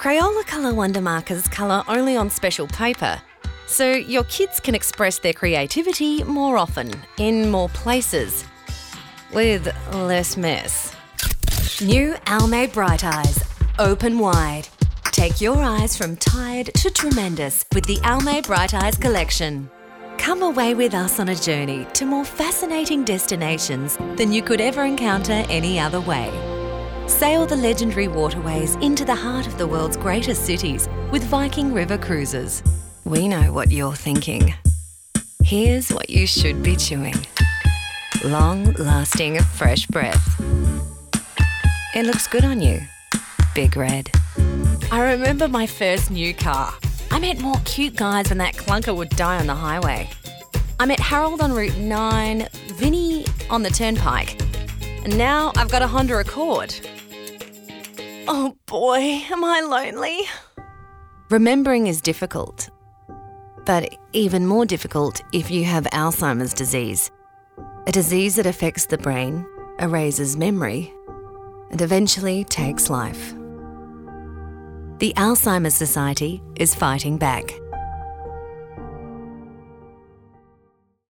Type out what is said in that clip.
Crayola Colour Wonder markers colour only on special paper, so your kids can express their creativity more often, in more places, with less mess. New Almay Bright Eyes. Open wide. Take your eyes from tired to tremendous with the Almay Bright Eyes collection. Come away with us on a journey to more fascinating destinations than you could ever encounter any other way. Sail the legendary waterways into the heart of the world's greatest cities with Viking River Cruises. We know what you're thinking. Here's what you should be chewing. Long-lasting, fresh breath. It looks good on you, Big Red. I remember my first new car. I met more cute guys than that clunker would die on the highway. I met Harold on Route 9, Vinny on the Turnpike, and now I've got a Honda Accord. Oh boy, am I lonely. Remembering is difficult, but even more difficult if you have Alzheimer's disease, a disease that affects the brain, erases memory, and eventually takes life. The Alzheimer's Society is fighting back.